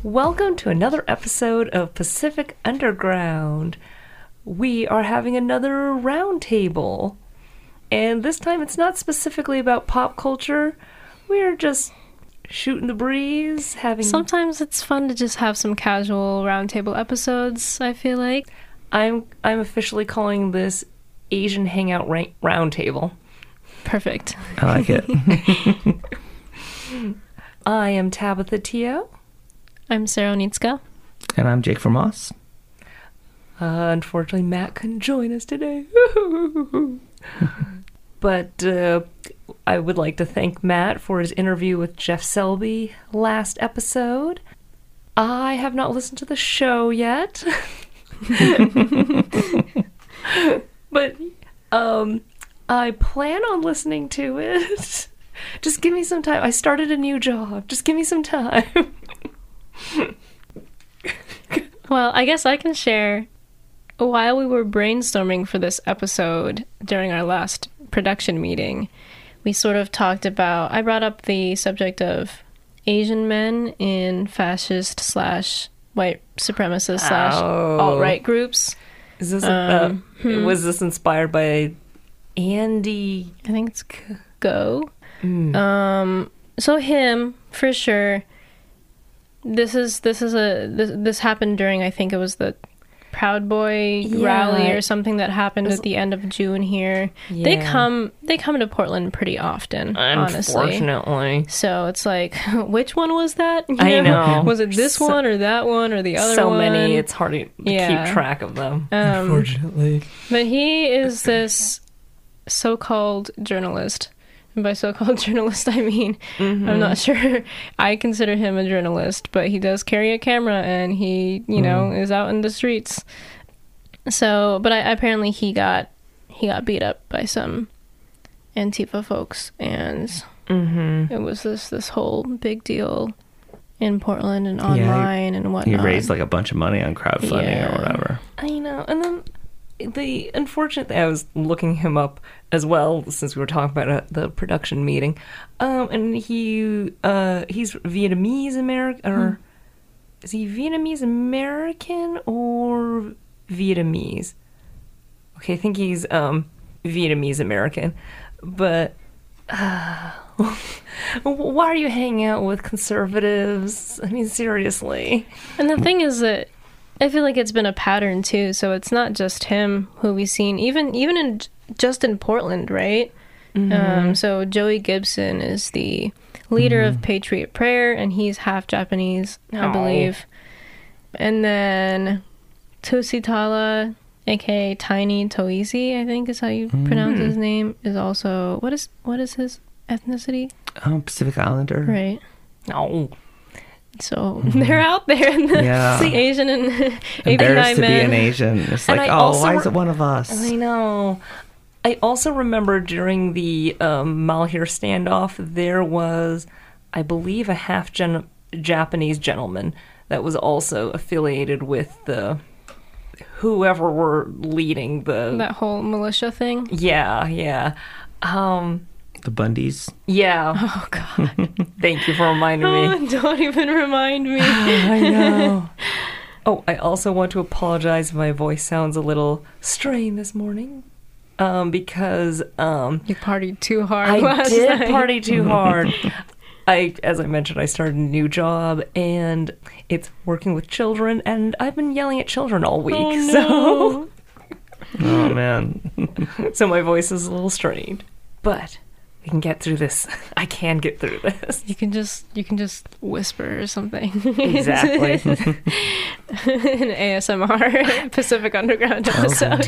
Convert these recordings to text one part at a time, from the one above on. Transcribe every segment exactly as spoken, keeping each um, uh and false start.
Welcome to another episode of Pacific Underground. We are having another roundtable, and this time it's not specifically about pop culture. We're just shooting the breeze, having... Sometimes it's fun to just have some casual roundtable episodes, I feel like. I'm I'm officially calling this Asian Hangout ra- Roundtable. Perfect. I like it. I am Tabitha Teo. I'm Sarah Nitska. And I'm Jake Vermoss. Uh, unfortunately, Matt couldn't join us today. But uh, I would like to thank Matt for his interview with Jeff Selby last episode. I have not listened to the show yet. But um, I plan on listening to it. Just give me some time. I started a new job. Just give me some time. Well, I guess I can share. While we were brainstorming for this episode during our last production meeting, we sort of talked about, I brought up the subject of Asian men in fascist slash white supremacist slash Oh. alt-right groups. Is this Um, uh, hmm. was this inspired by Andy? I think it's Go. Mm. Um, so him, for sure. This is this is a this, this happened during, I think it was the Proud Boy Yeah. rally or something that happened Was- at the end of June here. They Yeah. come they come to Portland pretty often, honestly. Unfortunately. So it's like, which one was that? You I know. Was it this So- one or that one or the other So one? many, it's hard to Yeah. keep track of them. Um, Unfortunately. But he is this so-called journalist. And by so-called journalist, I mean, Mhm. I'm not sure I consider him a journalist, but he does carry a camera and he, you know, is out in the streets. So, but I, apparently he got he got beat up by some Antifa folks, and Mhm. it was this this whole big deal in Portland and Yeah, he- online and He whatnot. raised like a bunch of money on crowdfunding Yeah. or whatever. I know. And then the unfortunate thing, I was looking him up as well since we were talking about uh, the production meeting. Um, and he uh, he's Vietnamese American, or is he Vietnamese American or Vietnamese? Okay, I think he's um, Vietnamese American. But uh, why are you hanging out with conservatives? I mean, seriously. And the thing is that I feel like it's been a pattern too. So it's not just him who we've seen, even even in just in Portland, right? Um, so Joey Gibson is the leader of Patriot Prayer, and he's half Japanese, I Oh. believe. And then Tusitala, aka Tiny Toisi, I think is how you pronounce his name, is also what is what is his ethnicity? Oh, Pacific Islander. Right. No. So they're out there in the Yeah. Asian and Embarrassed A B I to be men. an Asian. It's And like, I oh, also why is re- it one of us? I know. I also remember during the um, Malheur standoff, there was, I believe, a half gen- Japanese gentleman that was also affiliated with the whoever were leading the. That whole militia thing. Yeah, yeah, um, The Bundys. yeah. Oh God! Thank you for reminding me. Oh, don't even remind me. I know. Oh, I also want to apologize if my voice sounds a little strained this morning. Um, because um, You partied too hard. I last did night. party too hard. I, as I mentioned, I started a new job, and it's working with children, and I've been yelling at children all week. Oh, no. Oh, man. So, so my voice is a little strained, but we can get through this. I can get through this. You can just you can just whisper or something. Exactly. An A S M R Pacific Underground episode.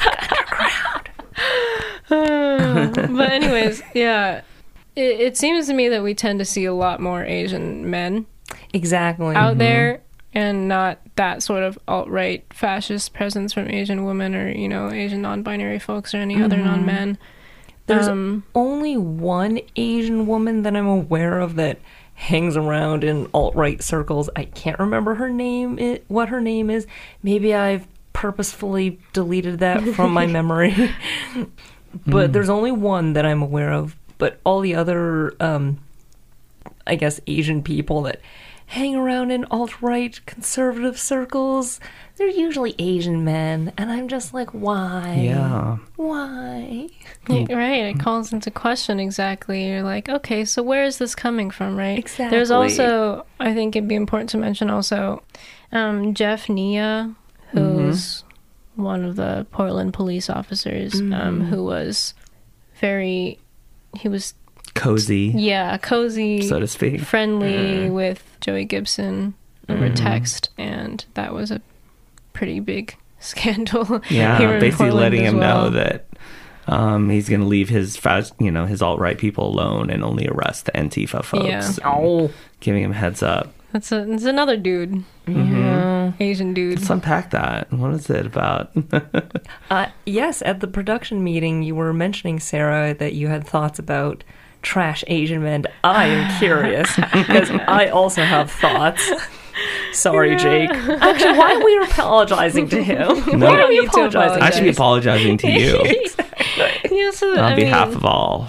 Uh, but anyways, yeah. It, it seems to me that we tend to see a lot more Asian men Exactly. out there, and not that sort of alt-right fascist presence from Asian women or, you know, Asian non-binary folks or any other non-men. There's Um, only one Asian woman that I'm aware of that hangs around in alt-right circles. I can't remember her name, it, what her name is. Maybe I've purposefully deleted that from my memory. But there's only one that I'm aware of. But all the other, um, I guess, Asian people that hang around in alt-right conservative circles, they're usually Asian men. And I'm just like, why? Yeah. Why? Yeah, right, it calls into question exactly. You're like, okay, so where is this coming from, right? Exactly. There's also, I think it'd be important to mention also, um, Jeff Nia, who's one of the Portland police officers, um, who was very, he was, Cozy, yeah, cozy, so to speak. friendly with Joey Gibson over text, and that was a pretty big scandal. Yeah, here in basically Portland letting as him well. know that um, he's going to leave his fast, you know, his alt-right people alone and only arrest the Antifa folks. Yeah. and Oh. Giving him heads up. That's a, it's another dude, Yeah. Asian dude. Let's unpack that. What is it about? Uh, yes, at the production meeting, you were mentioning, Sarah, that you had thoughts about trash Asian men. I am curious because I also have thoughts. Sorry, Jake. Actually, why are we apologizing to him? No. Why are we You need to apologizing? I should be apologizing to you Yeah, so, on I behalf mean, of all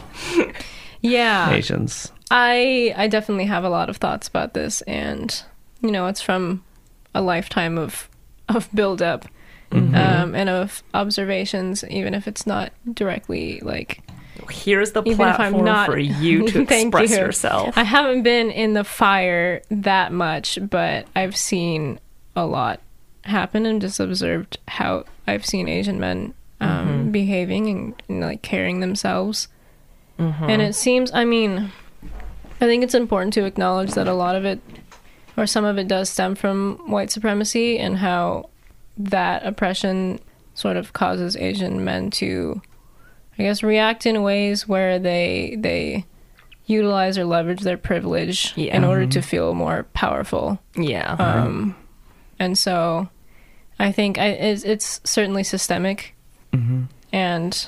yeah, Asians. I I definitely have a lot of thoughts about this, and you know, it's from a lifetime of of build up Mm-hmm. um, and of observations, even if it's not directly like. Here's the Even if I'm platform not- for you to Thank express you. yourself. I haven't been in the fire that much, but I've seen a lot happen and just observed how I've seen Asian men um, behaving and, and like carrying themselves. And it seems, I mean, I think it's important to acknowledge that a lot of it, or some of it, does stem from white supremacy and how that oppression sort of causes Asian men to, I guess, react in ways where they they utilize or leverage their privilege Yeah. in order to feel more powerful. Yeah. Um, and so I think I, it's, it's certainly systemic, Mm-hmm. and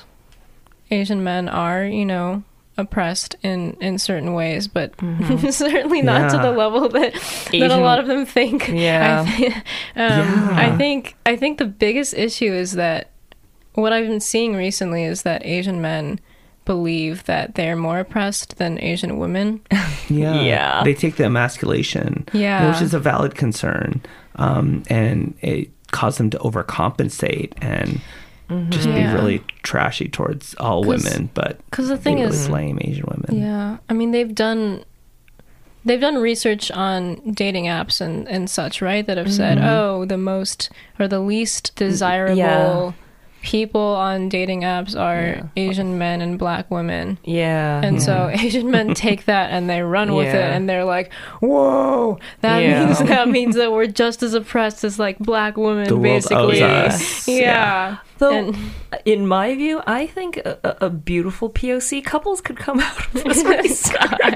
Asian men are, you know, oppressed in, in certain ways, but certainly not to Yeah. the level that that a Asian- lot of them think. Yeah. I, th- um, Yeah. I think I think the biggest issue is that what I've been seeing recently is that Asian men believe that they're more oppressed than Asian women. Yeah. Yeah. They take the emasculation, Yeah. which is a valid concern, um, and it caused them to overcompensate and just Yeah. be really trashy towards all 'Cause- women, but Because the they thing really is, flame Asian women. yeah, I mean they've done they've done research on dating apps and, and such, right? That have said, oh, the most or the least desirable Yeah. people on dating apps are Yeah. Asian men and black women. Yeah. And so Asian men take that and they run with it, Yeah. and they're like, "Whoa, that Yeah. means that means that we're just as oppressed as like black women, The world basically." owes us. Yeah. Though, And- in my view, I think a, a a beautiful P O C couples could come out of this race.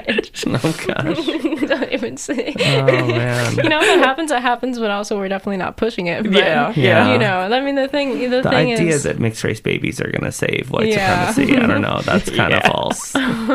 Oh gosh. Don't even say. Oh man. You know, if it happens, it happens, but also we're definitely not pushing it. But, Yeah, yeah. You know, I mean, the thing, the, The thing idea is, that mixed race babies are going to save white Yeah. supremacy, I don't know. That's kind of Yeah. false.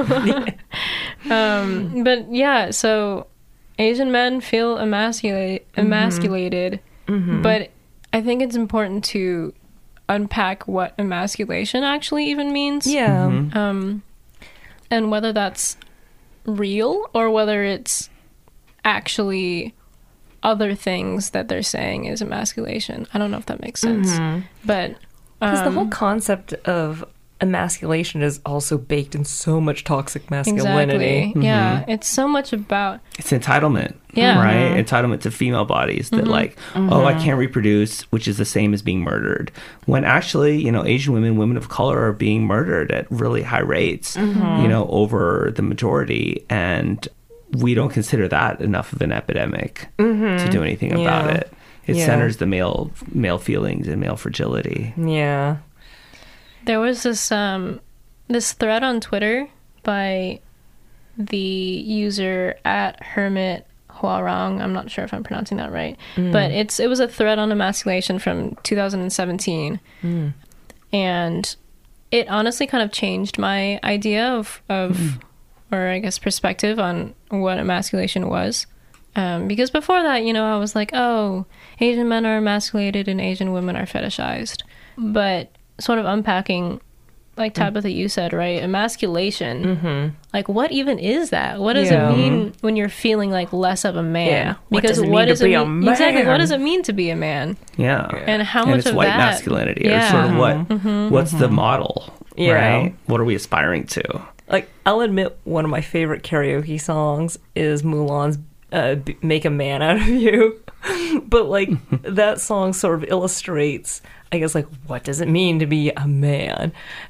um, but yeah, so Asian men feel emasculate, emasculated, but I think it's important to unpack what emasculation actually even means. Yeah. Mhm. Um, and whether that's real or whether it's actually other things that they're saying is emasculation. I don't know if that makes sense. But Because the um, whole concept of emasculation is also baked in so much toxic masculinity. exactly. Yeah, it's so much about It's entitlement. Yeah. Right? Entitlement to female bodies that like, oh, I can't reproduce, which is the same as being murdered. When actually, you know, Asian women, women of color are being murdered at really high rates, you know, over the majority. And we don't consider that enough of an epidemic to do anything about Yeah. it. It Yeah. centers the male male feelings and male fragility. Yeah. there was this um this thread on Twitter by the user at Hermit Huarong. I'm not sure if I'm pronouncing that right, but it's it was a thread on emasculation from two thousand seventeen, and it honestly kind of changed my idea of of or I guess perspective on what emasculation was. Um, because before that, you know, I was like, oh, Asian men are emasculated and Asian women are fetishized. But sort of unpacking like Tabitha, you said, right? Emasculation. Mm-hmm. Like, what even is that? What does Yeah. it mean when you're feeling like less of a man? Yeah. What Because does it what mean to does it be a mean? Exactly. What man? does it mean to be a man? Yeah. And how and much it's of white that? masculinity, Yeah. or sort of what Mm-hmm. what's the model, Yeah. right? What are we aspiring to? Like, I'll admit one of my favorite karaoke songs is Mulan's uh, B- Make a Man Out of You. But, like, that song sort of illustrates, I guess, like, what does it mean to be a man?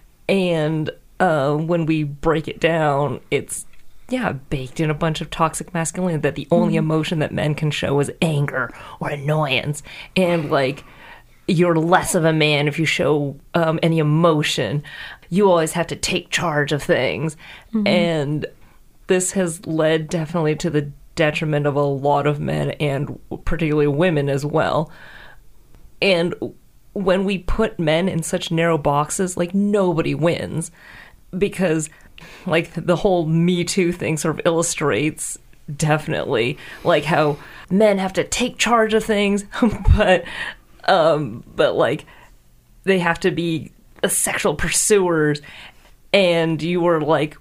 And uh, when we break it down, it's, yeah, baked in a bunch of toxic masculinity, that the only emotion that men can show is anger or annoyance. And, like, you're less of a man if you show um, any emotion. You always have to take charge of things. Mm-hmm. And this has led definitely to the detriment of a lot of men, and particularly women as well. And when we put men in such narrow boxes, like, nobody wins. Because, like, the whole Me Too thing sort of illustrates definitely, like, how men have to take charge of things, but... Um, but like, they have to be a sexual pursuers, and you were like,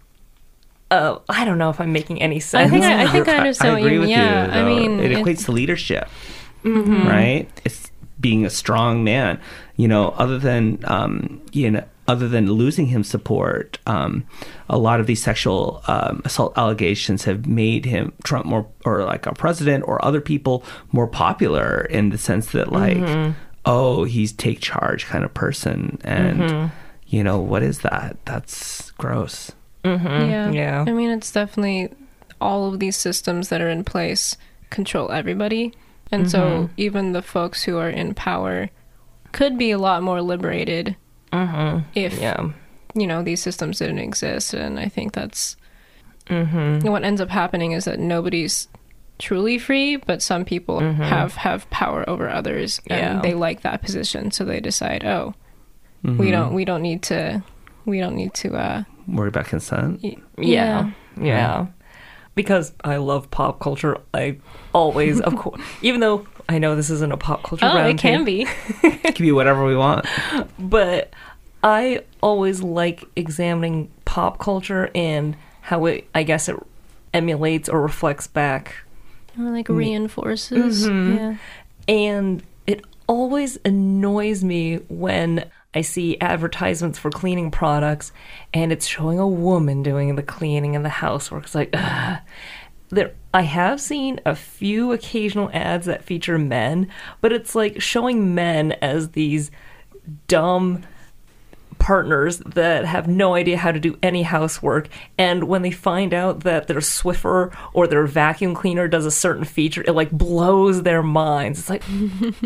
uh, I don't know if I'm making any sense. I think I, I think I understand I what agree you with mean. Yeah, you, I though. mean, it it's- equates to leadership, Mm-hmm. right? It's being a strong man. You know, other than um, you know, other than losing him support, um, a lot of these sexual um, assault allegations have made him, Trump, more, or like our president or other people, more popular in the sense that, like, mm-hmm. oh, he's take charge kind of person, and mm-hmm. you know, what is that? That's gross. Mm-hmm. Yeah. Yeah. I mean, it's definitely all of these systems that are in place control everybody. And mm-hmm. so even the folks who are in power could be a lot more liberated mm-hmm. if, yeah. you know, these systems didn't exist. And I think that's mm-hmm. what ends up happening, is that nobody's truly free, but some people mm-hmm. have, have power over others, and yeah. they like that position. So they decide, oh, mm-hmm. we don't, we don't need to, we don't need to, uh, worry about consent. y- Yeah. yeah. Yeah. Because I love pop culture. I always, of course, even though I know this isn't a pop culture Oh, round it can table, be. It can be whatever we want. but I always like examining pop culture and how it, I guess it emulates or reflects back. Or like reinforces. Mm-hmm. Yeah. And it always annoys me when I see advertisements for cleaning products and it's showing a woman doing the cleaning and the housework. It's like, ugh. There, I have seen a few occasional ads that feature men, but it's like showing men as these dumb partners that have no idea how to do any housework, and when they find out that their Swiffer or their vacuum cleaner does a certain feature, it like blows their minds. It's like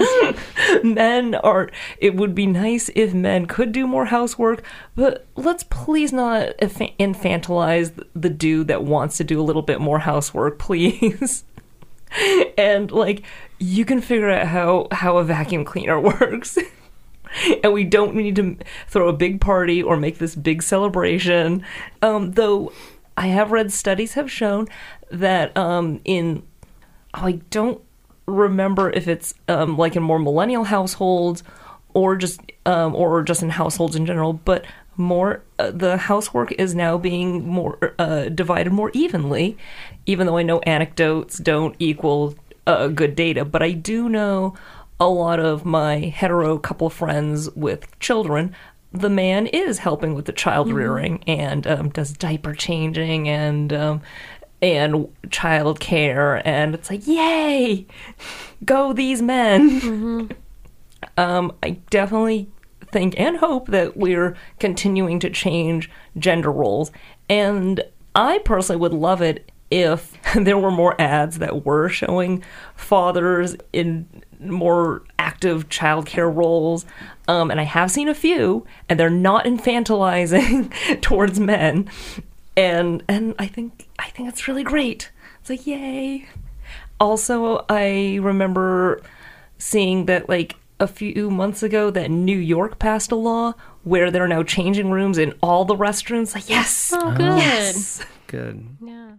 men are, it would be nice if men could do more housework, but let's please not infantilize the dude that wants to do a little bit more housework, please. And like, you can figure out how how a vacuum cleaner works. And we don't need to throw a big party or make this big celebration. Um, though I have read studies have shown that um, in, I don't remember if it's um, like in more millennial households or just um, or just in households in general, but more uh, the housework is now being more uh, divided more evenly. Even though I know anecdotes don't equal uh, good data, but I do know a lot of my hetero couple friends with children, the man is helping with the child rearing mm-hmm. and um, does diaper changing and um, and child care, and it's like, yay, go these men. Mm-hmm. um, I definitely think and hope that we're continuing to change gender roles, and I personally would love it if there were more ads that were showing fathers in more active childcare roles. Um, and I have seen a few, and they're not infantilizing towards men. And and I think I think it's really great. It's like, yay. Also, I remember seeing that like a few months ago that New York passed a law where there are now changing rooms in all the restrooms. Like, yes. Oh, good. Yes. Good. Yeah.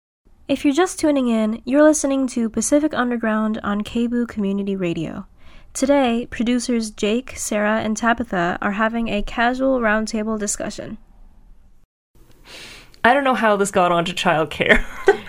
If you're just tuning in, you're listening to Pacific Underground on K B O O Community Radio. Today, producers Jake, Sarah, and Tabitha are having a casual roundtable discussion. I don't know how this got onto childcare.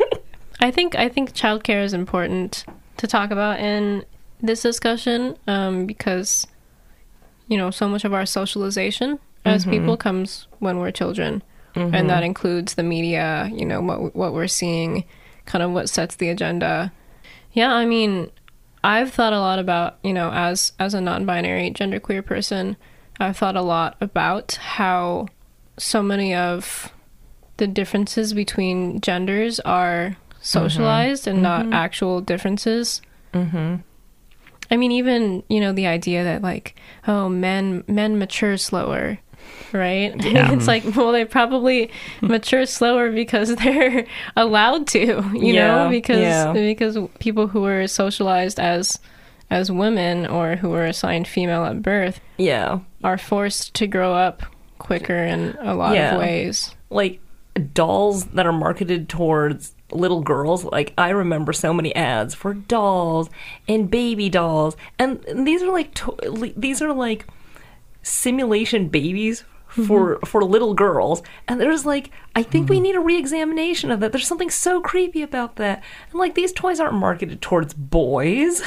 I think I think childcare is important to talk about in this discussion um, because, you know, so much of our socialization as mm-hmm. people comes when we're children. Mm-hmm. And that includes the media, you know, what what we're seeing, kind of what sets the agenda. Yeah, I mean, I've thought a lot about, you know, as as a non-binary genderqueer person, I've thought a lot about how so many of the differences between genders are socialized mm-hmm. and not mm-hmm. actual differences. Mm-hmm. I mean, even, you know, the idea that, like, oh, men men mature slower, right? Yeah. It's like, well, they probably mature slower because they're allowed to, you yeah, know, because yeah. because people who are socialized as as women or who are assigned female at birth yeah. are forced to grow up quicker in a lot yeah. of ways. Like, dolls that are marketed towards little girls, like, I remember so many ads for dolls and baby dolls, and these are like to- these are like simulation babies for mm-hmm. for little girls, and there's like, I think mm-hmm. we need a re-examination of that. There's something so creepy about that. And like, these toys aren't marketed towards boys.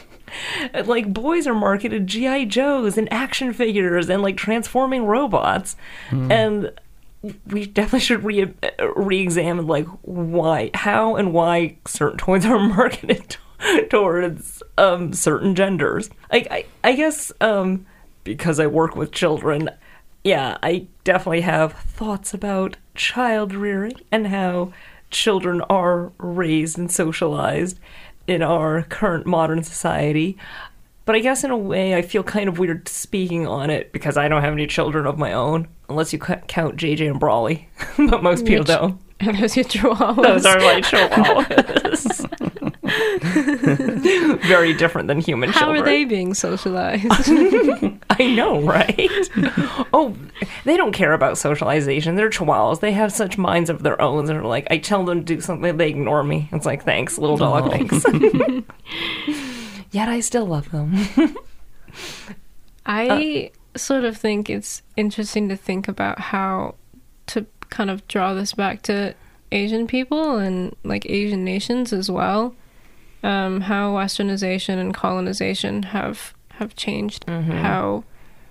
Like, boys are marketed G I Joes and action figures and like transforming robots. Mm-hmm. And we definitely should re re-examine like why, how, and why certain toys are marketed t- towards um, certain genders. I, I, I guess um, because I work with children, yeah, I definitely have thoughts about child rearing and how children are raised and socialized in our current modern society. But I guess in a way I feel kind of weird speaking on it because I don't have any children of my own, unless you count J J and Brawley. But most people don't. And those are your chihuahuas. Those are my chihuahuas. Very different than human How children. How are they being socialized? I know, right? Oh, they don't care about socialization. They're chihuahuas. They have such minds of their own. They're like, I tell them to do something, they ignore me. It's like, thanks, little dog, oh. thanks. Yet I still love them. I uh, sort of think it's interesting to think about how to kind of draw this back to Asian people and like Asian nations as well. Um, how westernization and colonization have have changed mm-hmm. how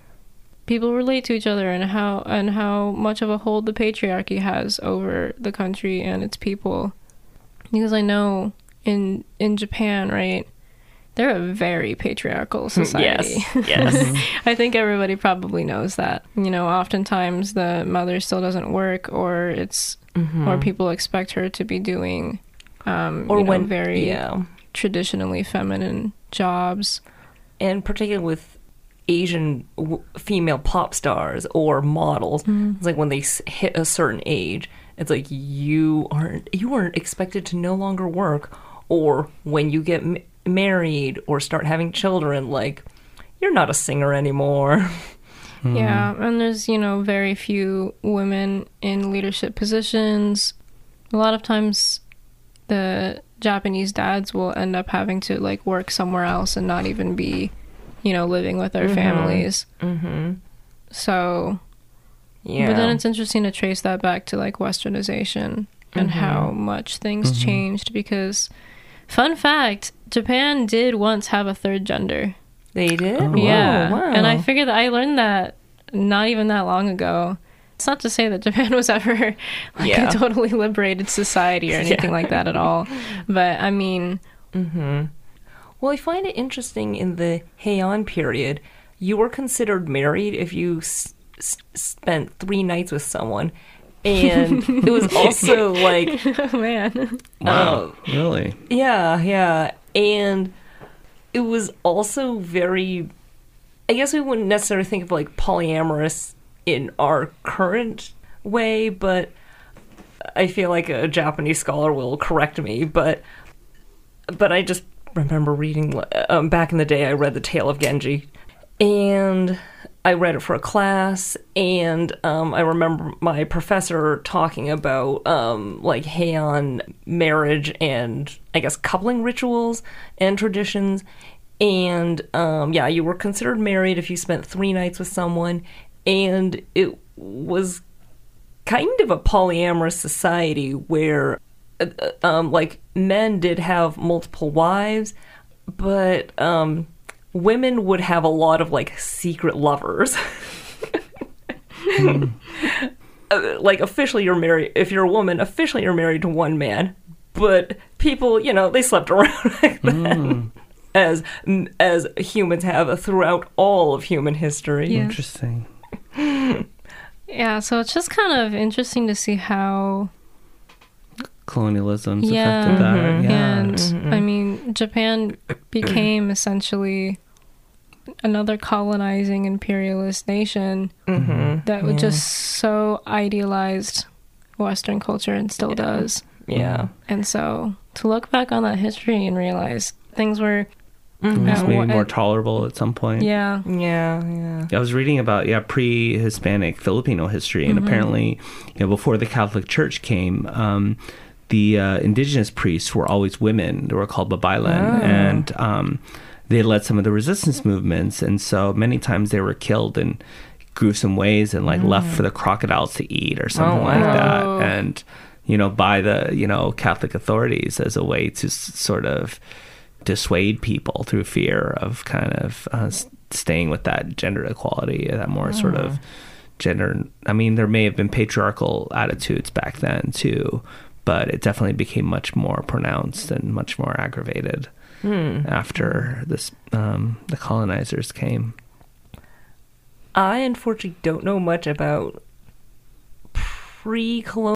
people relate to each other and how and how much of a hold the patriarchy has over the country and its people. Because I know in in Japan, right, they're a very patriarchal society. Yes, yes. I think everybody probably knows that. You know, oftentimes the mother still doesn't work, or it's mm-hmm. or people expect her to be doing um, or you know, when very yeah. traditionally feminine jobs. And particularly with Asian w- female pop stars or models, mm-hmm. it's like when they hit a certain age, it's like you aren't you aren't expected to no longer work, or when you get m- married or start having children, like, you're not a singer anymore. Mm. Yeah, and there's, you know, very few women in leadership positions. A lot of times the Japanese dads will end up having to, like, work somewhere else and not even be, you know, living with their mm-hmm. families. Mm-hmm. So, yeah. But then it's interesting to trace that back to, like, westernization and mm-hmm. how much things mm-hmm. changed because, fun fact, Japan did once have a third gender. They did? Oh, yeah. Wow. And I figured that I learned that not even that long ago. It's not to say that Japan was ever like yeah. a totally liberated society or anything yeah. like that at all. But, I mean... Mm-hmm. Well, I find it interesting in the Heian period, you were considered married if you s- s- spent three nights with someone. And it was also like... Oh, man. Wow, uh, really? Yeah, yeah. And it was also very... I guess we wouldn't necessarily think of, like, polyamorous in our current way, but I feel like a Japanese scholar will correct me. But but I just remember reading... Um, back in the day, I read The Tale of Genji. And... I read it for a class, and um, I remember my professor talking about um, like Heian marriage and I guess coupling rituals and traditions, And um, yeah, you were considered married if you spent three nights with someone, and it was kind of a polyamorous society where, uh, um, like, men did have multiple wives, but um, women would have a lot of, like, secret lovers. mm. uh, like, officially you're married, if you're a woman, officially you're married to one man, but people, you know, they slept around back then. Mm. As as humans have throughout all of human history. Yeah. Interesting. Yeah, so it's just kind of interesting to see how colonialism's yeah, affected that. mm-hmm. Yeah. And Mm-hmm. I mean, Japan became essentially another colonizing imperialist nation mm-hmm. that was yeah. just so idealized Western culture and still yeah. does. Yeah. And so to look back on that history and realize things were Mm-hmm. It was Uh, maybe what- more tolerable at some point. yeah. Yeah, yeah. I was reading about yeah pre-Hispanic Filipino history, and Mm-hmm. apparently, you know, before the Catholic Church came, um, the uh, indigenous priests were always women. They were called babaylan, Oh. and um, they led some of the resistance movements, and so many times they were killed in gruesome ways and like mm. left for the crocodiles to eat or something Oh, like wow. that, and you know, by the you know Catholic authorities as a way to s- sort of dissuade people through fear of kind of uh, staying with that gender equality, that more mm. sort of gender. I mean, there may have been patriarchal attitudes back then too, but it definitely became much more pronounced and much more aggravated mm. after this um, the colonizers came. I unfortunately don't know much about pre-colonial